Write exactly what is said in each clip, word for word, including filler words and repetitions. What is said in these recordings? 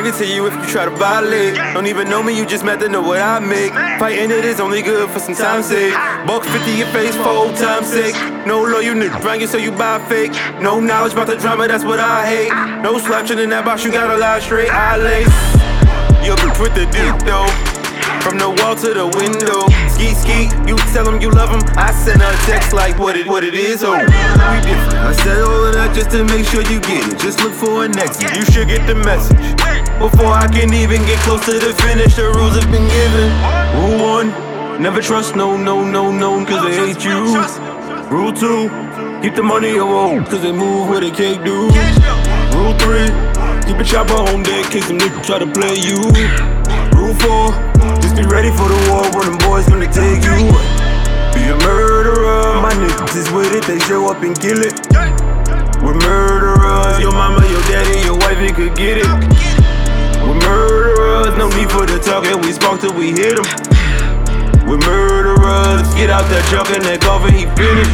bring it to you if you try to violate. Don't even know me, you just met to know what I make. Fighting it is only good for some time's sake. Buck fifty your face for old time's sake. No law, you niggas bring you so you buy fake. No knowledge about the drama, that's what I hate. No slouching in that box, you gotta lie straight. I lace your bitch with the dick though. From the wall to the window. Ski ski, you tell them you love them. I send her a text like what it what it is. Oh, we different. I said all of that just to make sure you get it. Just look for an exit. You should get the message before I can even get close to the finish. The rules have been given. Rule one, never trust no no no no, cause they hate you. Rule two, keep the money alone, cause they move where they can't do. Rule three, keep a chopper on deck, cause them niggas try to play you. Rule four, just be ready for the war when them boys gonna take you. Be a murderer, my niggas is with it, they show up and kill it. We're murderers, your mama, your daddy, your wife, they could get it. We're murderers, no need for the talking, we spark till we hit them. We're murderers, get out that truck and that coffin, he finished.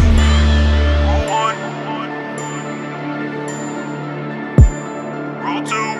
Rule two.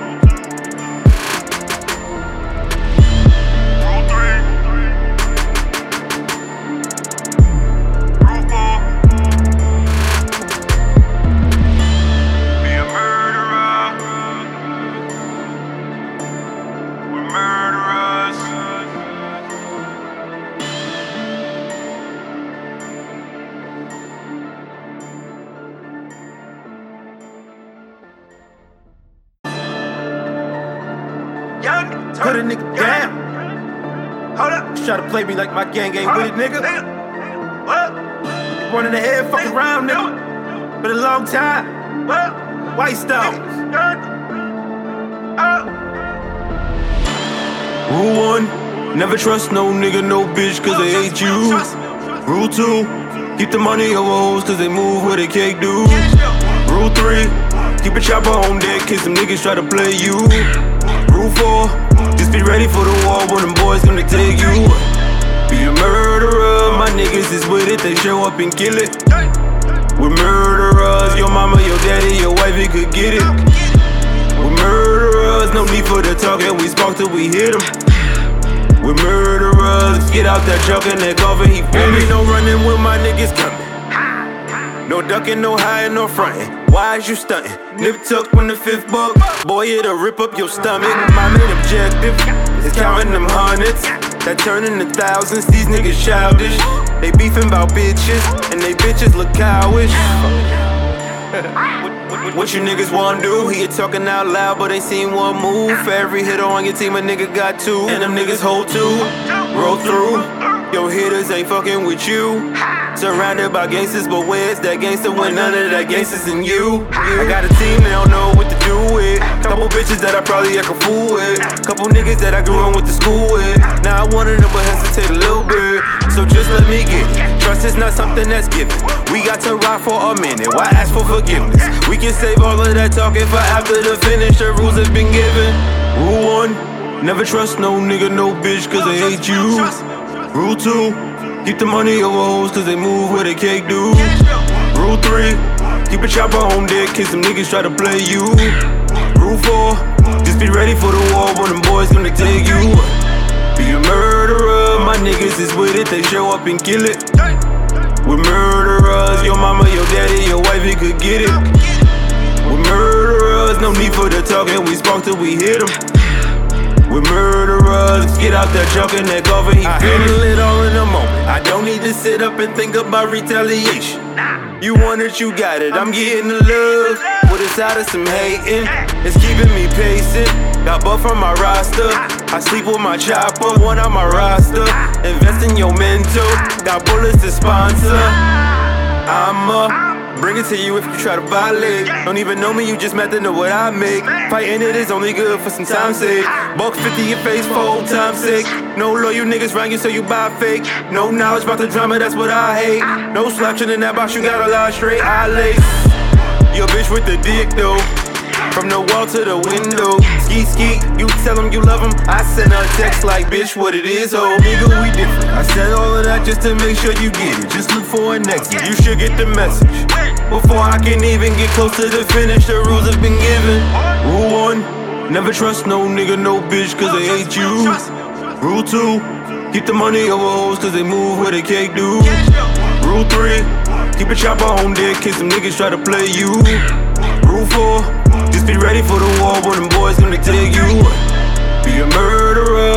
Put a nigga down. Hold up. Try to play me like my gang ain't with it, nigga. What? One in the head, fucking round, nigga. Been a long time. What? White Stone. Rule one, never trust no nigga, no bitch, cause they hate you. Rule two, keep the money over hoes, cause they move where they can't do. Rule three, keep a chopper on deck, cause them niggas try to play you. Rule four, just be ready for the war when them boys gonna take you. Be a murderer, my niggas is with it, they show up and kill it. We're murderers, your mama, your daddy, your wife, they could get it. We're murderers, no need for the talking, we spark till we hit them. We're murderers, get out that truck and that coffin, he finished. No running when my niggas coming. No ducking, no hiding, no fronting. Why is you stunting? Nip tuck when the fifth buck. Boy, it'll rip up your stomach. My main objective is counting them hundreds that turn into thousands. These niggas childish. They beefing about bitches, and they bitches look cowish. What you niggas wanna do? He talking out loud, but ain't seen one move. For every hitter on your team, a nigga got two, and them niggas hold two. Roll through. Your hitters ain't fucking with you. Surrounded by gangsters, but where's that gangster when none of that gangsters in you? I got a team, they don't know what to do with. Couple bitches that I probably act a fool with. Couple niggas that I grew up with the school with. Now I wanted them, but hesitate a little bit. So just let me get it. Trust is not something that's given. We got to ride for a minute. Why ask for forgiveness? We can save all of that talking for after the finish. The rules have been given. Rule one, never trust no nigga, no bitch, cause they hate you. Rule two, keep the money over hoes, cause they move where they can't do. Rule three, keep a chopper on deck, cause them niggas try to play you. Rule four, just be ready for the war when them boys gonna take you. Be a murderer, my niggas is with it, they show up and kill it. We're murderers, your mama, your daddy, your wife, they could get it. We're murderers, no need for the talking, we spark till we hit them. We're murderers, get out that truck and that coffin, he I handle it all in a moment. I don't need to sit up and think about retaliation. You want it, you got it, I'm getting the love. With a side of some hating, it's keeping me pacing. Got buff from my roster, I sleep with my chopper, one on my roster. Invest in your mental, got bullets to sponsor. I'ma bring it to you if you try to violate. Don't even know me, you just met to know what I make. Fighting it is only good for some time's sake. Buck fifty your face for old time's sake. No law, you niggas rank you so you buy fake. No knowledge about the drama, that's what I hate. No slouching in that box, you gotta lie straight. I lace your bitch with the dick though. From the wall to the window. Ski ski, you tell them you love them. I send her a text like, bitch, what it is, oh nigga, we different. I said all of that just to make sure you get it. Just look for an exit, you should get the message before I can even get close to the finish. The rules have been given. Rule one, Never trust no nigga, no bitch, cause they hate you. Rule two, keep the money over hoes, cause they move where they can't do. Rule three, keep a chopper on deck, case some niggas try to play you. Rule four, just be ready for the war when them boys gonna take you. Be a murderer,